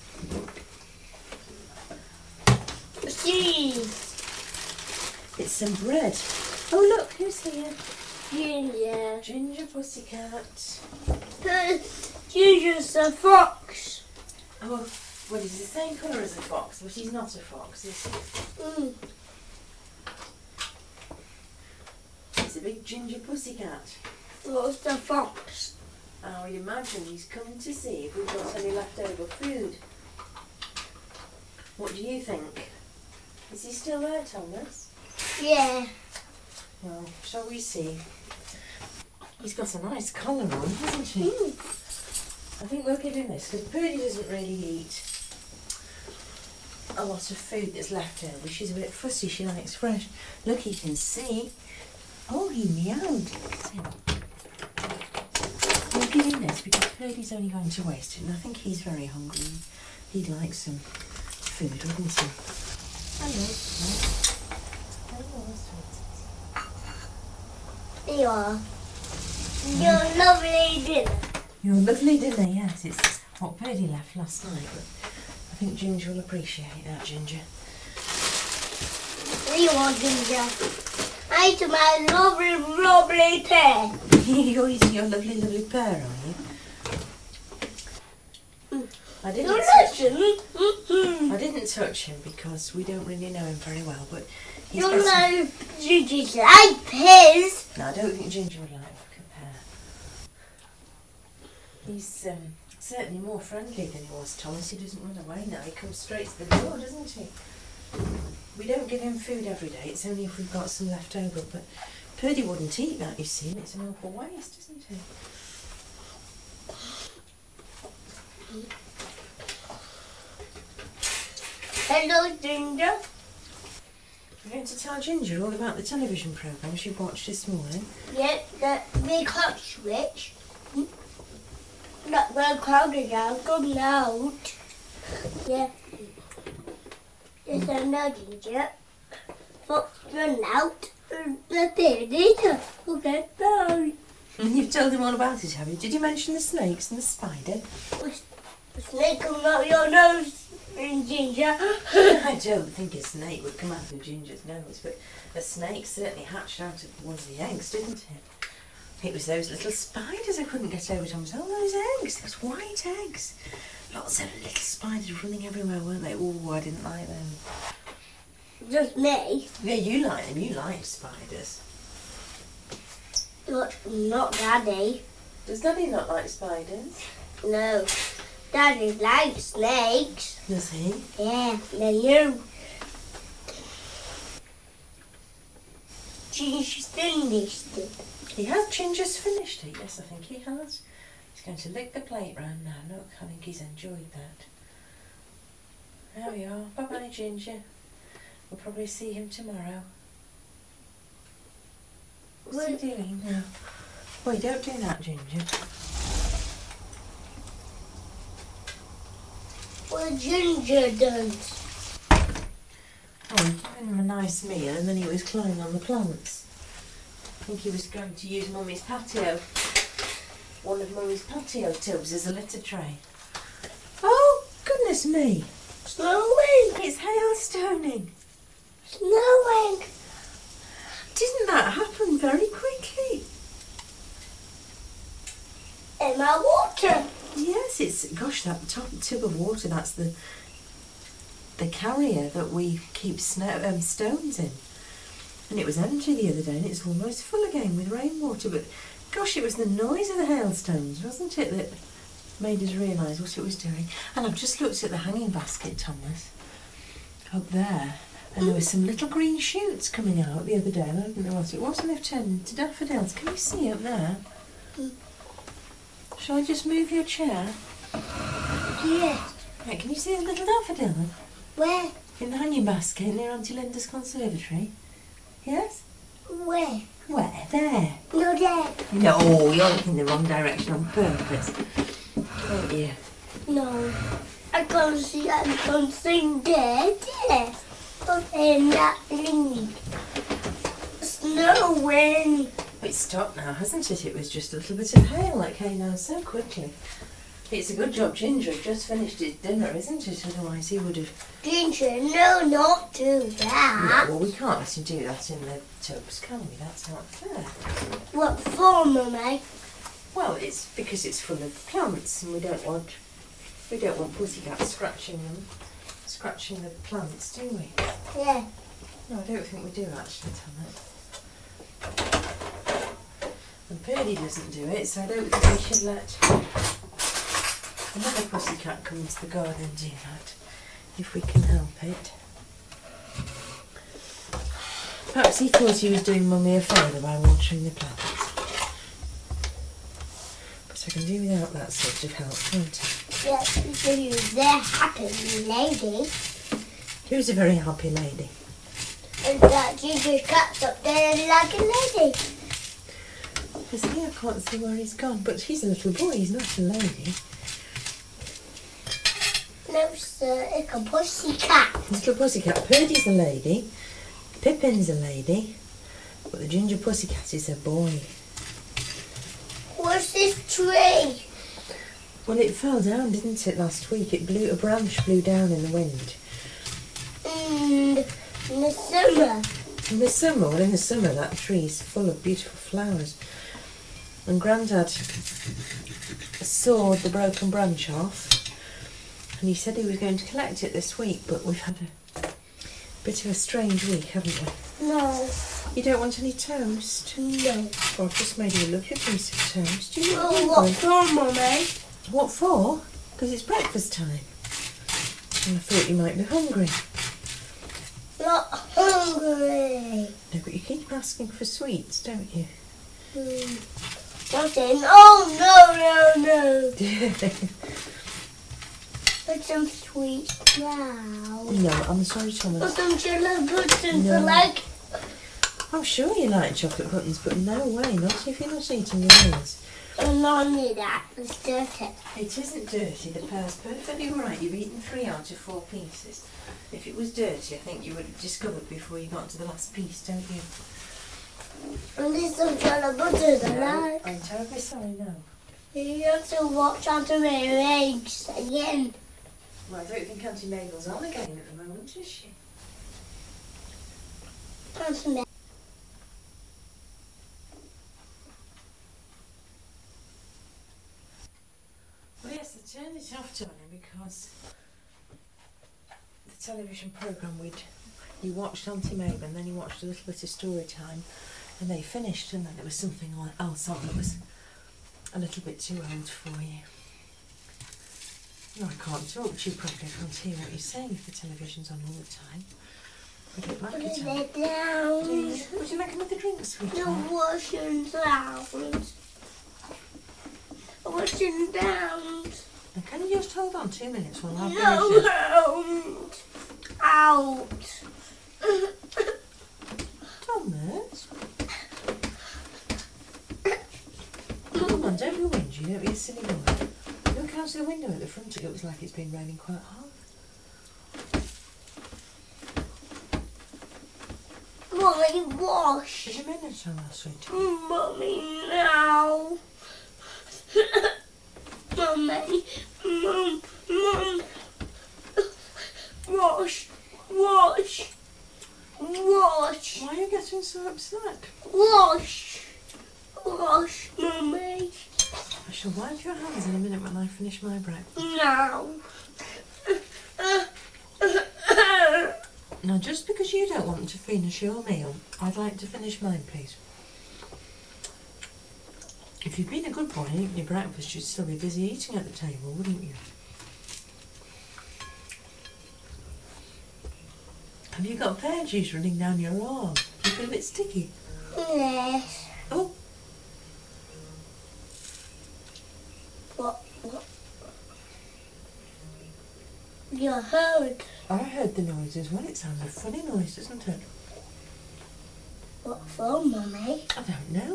Cheese. It's some bread. Oh look, who's here? Ginger. Ginger Pussycat. Ginger's a fox. Oh, well, he's the same colour as a fox, but he's not a fox, is he? Mm. He's a big ginger pussycat. What's the fox? I would imagine he's coming to see if we've got any leftover food. What do you think? Is he still there, Thomas? Yeah. Well, shall we see? He's got a nice collar on, hasn't he? Mm. I think we'll give him this, because Purdy doesn't really eat a lot of food that's left over. She's a bit fussy, she likes fresh. Look, he can see. Oh, he meowed. We'll give him this, because Purdy's only going to waste it, and I think he's very hungry. He'd like some food, wouldn't he? Hello. You are. Your lovely dinner. Your lovely dinner, yes. It's what Purdy left last night, but I think Ginger will appreciate that, Ginger. You are, Ginger. I eat my lovely, lovely pear. You're eating your lovely, lovely pear, are you? I didn't, You're touch him. listening. I didn't touch him because we don't really know him very well, but he's You got some- know, Ginger's like pears. No, I don't think Ginger would like a pear. He's um, certainly more friendly than he was, Thomas. He doesn't run away now. He comes straight to the door, doesn't he? We don't give him food every day. It's only if we've got some left over. But Purdy wouldn't eat that, you see. And it's an awful waste, isn't it? Hello, Ginger. You're going to tell Ginger all about the television programme she watched this morning. Yep, the big hot switch. Not well crowded out, good out. Yeah. Yes, I know, Ginger. But run out. The theatre. Okay, bye. And you've told him all about it, have you? Did you mention the snakes and the spider? The snake comes out your nose, Ginger. I don't think a snake would come out of Ginger's nose, but a snake certainly hatched out of one of the eggs, didn't it? It was those little spiders I couldn't get over, Thomas. Oh, those eggs, those white eggs. Lots of little spiders running everywhere, weren't they? Oh, I didn't like them. Just me. Yeah, you like them. You like spiders. Not, not Daddy. Does Daddy not like spiders? No. Daddy likes snakes. Does he? Yeah, then you. Ginger's finished it. He has. Ginger's finished it. Yes, I think he has. He's going to lick the plate round now. Look, I think he's enjoyed that. There we are. Bye-bye, Ginger. We'll probably see him tomorrow. What's he doing now? Wait, don't do that, Ginger. What Ginger does. Oh, he's giving him a nice meal and then he was climbing on the plants. I think he was going to use Mummy's patio. One of Mummy's patio tubs as a litter tray. Oh, goodness me. Snowing. It's hailstoning. Snowing. Didn't that happen very quickly? In my water. Yes, it's, gosh, that top tub of water, that's the the carrier that we keep snow, um, stones in. And it was empty the other day and it's almost full again with rainwater. But gosh, it was the noise of the hailstones, wasn't it, that made us realise what it was doing. And I've just looked at the hanging basket, Thomas, up there. And there were some little green shoots coming out the other day, and I didn't know what it was, and they've turned into daffodils. Can you see up there? Mm. Shall I just move your chair? Yes. Right, can you see a little daffodil Where? in the hanging basket near Auntie Linda's conservatory? Yes? Where? Where? There. No, there. No, you're looking the wrong direction on purpose. Aren't you? No. I can't see. I can't see there. There. Okay, that lead. Snowing. It's stopped now, hasn't it? It was just a little bit of hail that came down so quickly. It's a good job Ginger had just finished his dinner, isn't it? Otherwise he would have... Ginger, no, not do that. No, well, we can't let him do that in the tubs, can we? That's not fair. What for, Mummy? Well, it's because it's full of plants and we don't want... We don't want pussycats scratching them. Scratching the plants, do we? Yeah. No, I don't think we do actually, Thomas. And Purdy doesn't do it, so I don't think we should let another pussycat come into the garden and do that, if we can help it. Perhaps he thought he was doing Mummy a favour by watering the plants. But I can do without that sort of help, can't I? Yes, because you're very happy lady. Who's a very happy lady? And that Ginger cat's up there like a lady. Is he? I can't see where he's gone, but he's a little boy, he's not a lady. No, sir, it's a pussycat. Little pussycat. Purdy's a lady. Pippin's a lady. But the ginger pussycat is a boy. What's this tree? Well, it fell down, didn't it, last week? It blew, a branch flew down in the wind. And in the summer. In the summer, well, in the summer, that tree's full of beautiful flowers. And Grandad sawed the broken branch off, and he said he was going to collect it this week, but we've had a bit of a strange week, haven't we? No. You don't want any toast? No. Well, I've just made you a lovely piece of toast. Do you want Oh, one? what for, Mummy? What for? Because it's breakfast time. And I thought you might be hungry. Not hungry. No, but you keep asking for sweets, don't you? Hmm. Nothing. Oh, no, no, no. Put some sweet now. No, I'm sorry, Put Thomas. some jelly buttons No. like. I'm sure you like chocolate buttons, but no way, not if you're not eating your meals. And only that. It's dirty. It isn't dirty, the pear's perfectly right. You've eaten three out of four pieces. If it was dirty, I think you would have discovered before you got to the last piece, don't you? And there's some jelly buttons I No, like. I'm terribly sorry, no. You have to watch out of my eggs again. Well, I don't think Auntie Mabel's on again at the moment, is she? That's me. Well, yes, I turned it off, Tony, because the television programme we'd you watched Auntie Mabel and then you watched a little bit of story time and they finished, and then there was something else on that was a little bit too old for you. No, I can't talk to you properly. I can't hear what you're saying if the television's on all the time. I don't like it. Put on. it down. Do you? Would you like another drink, The sweetheart? washing down. Washing down. And can you just hold on two minutes while I No, finish it? out. Thomas? Come on, don't be whingy, don't be a silly boy. Look out the window at the front, it looks like it's been raining quite hard. Mommy, wash. Is your minute on our sweetheart? Mommy, now. Mommy, Mum, Mum. Wash, wash, wash, Why are you getting so upset? wash, wash, Mummy. I shall wipe your hands in a minute when I finish my breakfast. Now. Now, just because you don't want to finish your meal, I'd like to finish mine, please. If you'd been a good boy and eaten your breakfast, you'd still be busy eating at the table, wouldn't you? Have you got pear juice running down your arm? Do you feel a bit sticky? Yes. Oh, What? What? You heard? I heard the noise as well. It sounds a funny noise, doesn't it? What for, Mummy? I don't know.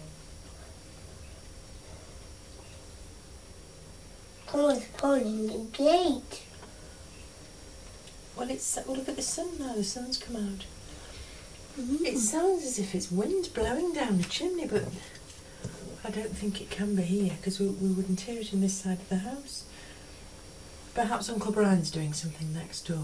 Someone's pulling the gate. Well, it's well, look at the sun now. The sun's come out. Mm. It sounds as if it's wind blowing down the chimney, but I don't think it can be here because we, we wouldn't hear it in this side of the house. Perhaps Uncle Brian's doing something next door.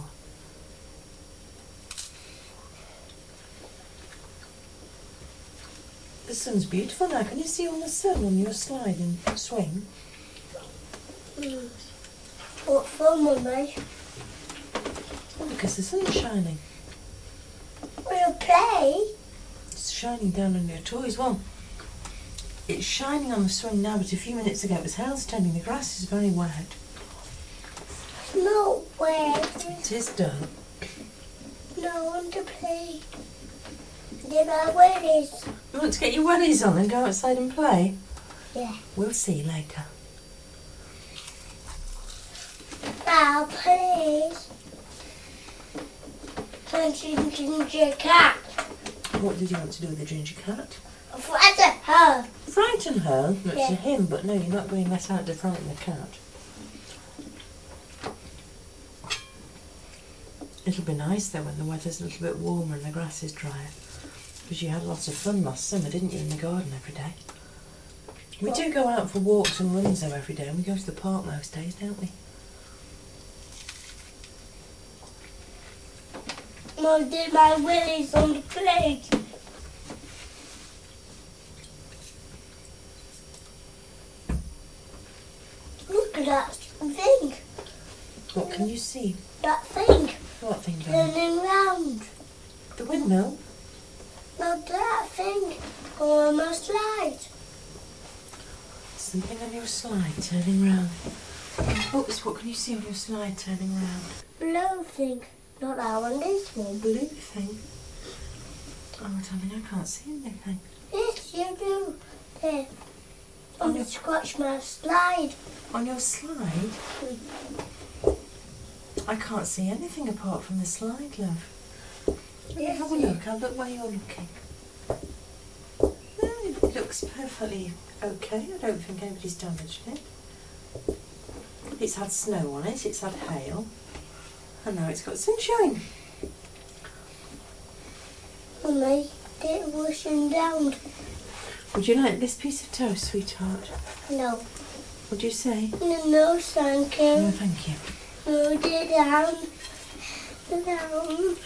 The sun's beautiful now. Can you see all the sun on your slide and swing? Mm. What for, Mummy? Oh, because the sun's shining. We'll play. It's shining down on your toys. Well, it's shining on the swing now, but a few minutes ago it was hailstoning. The grass is very wet. No way. It is done. No, I want to play. Get my wellies. You want to get your wellies on and go outside and play? Yeah. We'll see you later. Now, please. Punching ginger cat. What did you want to do with the ginger cat? Frighten her. Frighten her? It's Yeah. to him, but no, you're not going let out to frighten the cat. It'll be nice though when the weather's a little bit warmer and the grass is drier. Because you had lots of fun last summer, didn't you, in the garden every day? We do go out for walks and runs though every day, and we go to the park most days, don't we? Mum did my willies on the plate. Look at that thing. What can you see? That thing. What thing, darling? Turning round. The windmill? Not that thing. On my slide. Something on your slide turning round. What, what can you see on your slide turning round? Blue thing. Not that one, this one. Blue thing? Oh, darling, I can't see anything. Yes, you do. There. On the scratch my slide. On your slide? I can't see anything apart from the slide, love. Yes, Have a look. I'll look where you're looking. No, it looks perfectly okay. I don't think anybody's damaged it. It's had snow on it, it's had hail, and now it's got sunshine. Mummy, get washing down. Would you like this piece of toast, sweetheart? No. What'd you say? No, no, thank No, you. thank you. No, get down. Down.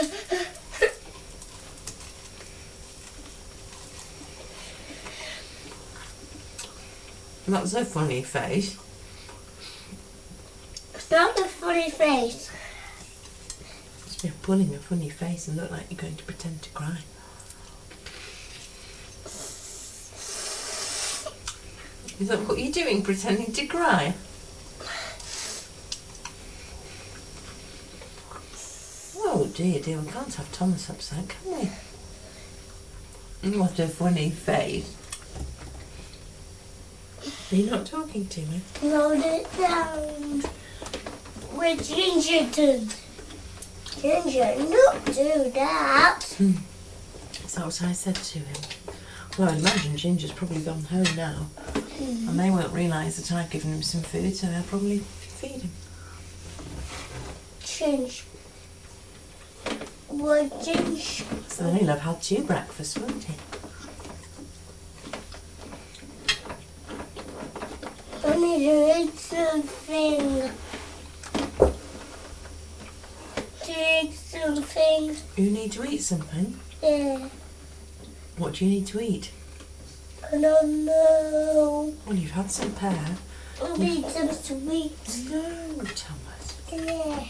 That's a funny face. It's not a funny face. You're pulling a funny face and look like you're going to pretend to cry. Is that what you're doing, pretending to cry? Oh dear, dear, we can't have Thomas upset, can we? What a funny face. Are you not talking to me? Load it down. With Ginger. Ginger, not do that. Hmm. Is that what I said to him? Well, I imagine Ginger's probably gone home now. Mm. And they won't realise that I've given him some food, so they'll probably feed him. Ginger. What Ginger? So then he'll have had two breakfasts, won't he? I need to eat something. To eat something. You need to eat something. Yeah. What do you need to eat? I don't know. Well, you've had some pear. I need some sweets. No, Thomas. Yes.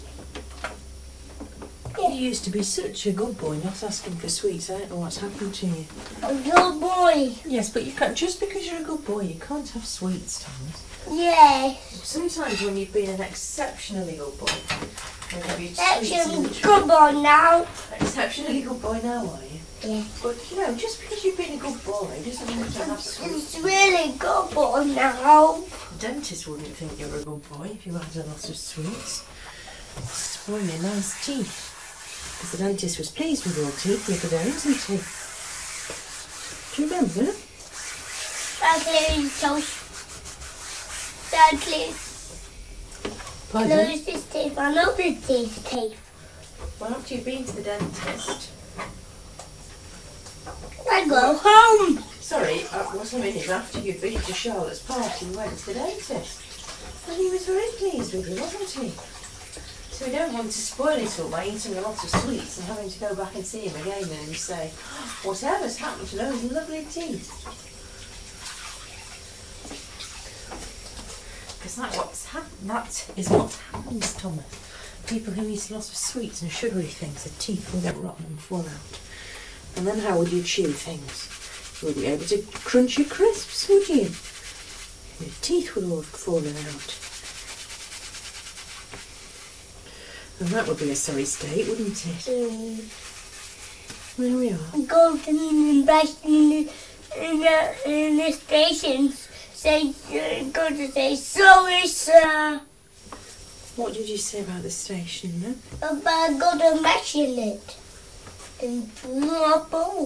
You used to be such a good boy, not asking for sweets. I don't know what's happened to you. A good boy. Yes, but you can't. Just because you're a good boy, you can't have sweets, Thomas. Yes. Sometimes when you've been an exceptionally good boy, you'll have your sweets Actually, and good boy now. exceptionally good boy now, are you? Yeah. But you know, just because you've been a good boy doesn't mean you have sweets. It's really good boy now. The dentist wouldn't think you're a good boy if you had a lot of sweets. Spoiling your nice teeth. Because the dentist was pleased with your teeth the other day, wasn't he? Do you remember? Dad, please, toast. Dad, please. Pardon? Close this teeth. I know the teeth teeth. Well, after you've been to the dentist... I go home. Sorry, uh, what I mean is after you'd been to Charlotte's party, you went to the dentist. And he was very pleased with you, wasn't he? So we don't want to spoil it all by eating a lot of sweets and having to go back and see him again and him say, whatever's happened to those lovely teeth? Because that, what's hap- that is what happens, Thomas. People who eat a lot of sweets and sugary things, their teeth will get rotten and fall out. And then how would you chew things? You wouldn't be able to crunch your crisps, would you? Your teeth would all have fallen out. And that would be a sorry state, wouldn't it? Mm. There we are. Go to the best in the, in the, in the stations. Say, uh, go to say, sorry, sir. What did you say about the station then? But I got to mention it. And drop off.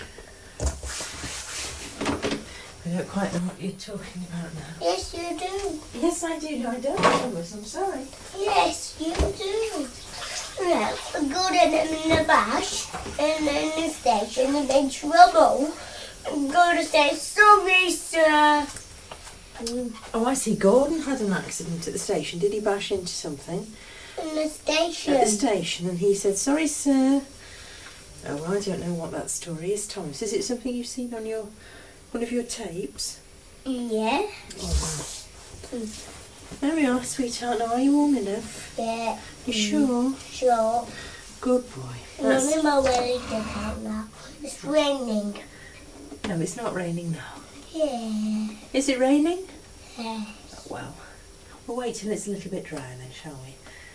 I don't quite know what you're talking about now. Yes, you do. Yes, I do. I don't, Thomas. I'm sorry. Yes, you do. Yeah, go to them in the bash and then the station and then trouble. And go to say, sorry, sir. Mm, Oh, I see. Gordon had an accident at the station. Did he bash into something? in the station. At the station, and he said, sorry, sir. Oh, I don't know what that story is, Thomas. Is it something you've seen on your one of your tapes? Yeah. Oh, wow. Mm. There we are, sweetheart. Now, are you warm enough? Yeah. You sure? Sure. Good boy. I'm That's... in my welly out now. It's raining. No, it's not raining now. Yeah. Is it raining? Yeah. Oh, well, we'll wait till it's a little bit drier then, shall we?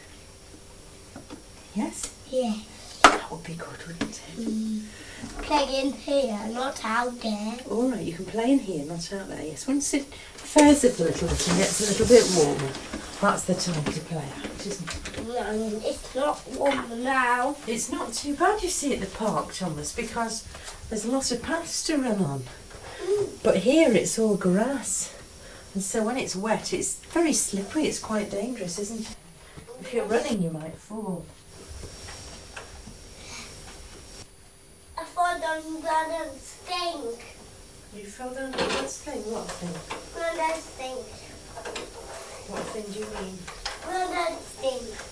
Yes? Yeah. That would be good, wouldn't it? Mm. Play in here, not out there. All right, you can play in here, not out there. Yes, once it fairs up a little bit and gets a little bit warmer, that's the time to play out, isn't it? No, it's not warm now. It's not too bad, you see, at the park, Thomas, because there's a lot of paths to run on. Mm. But here it's all grass, and so when it's wet, it's very slippery. It's quite dangerous, isn't it? If you're running, you might fall. I fall down the stink. You fell down that thing? What thing? Well, that stink. What thing do you mean? Well, that stink.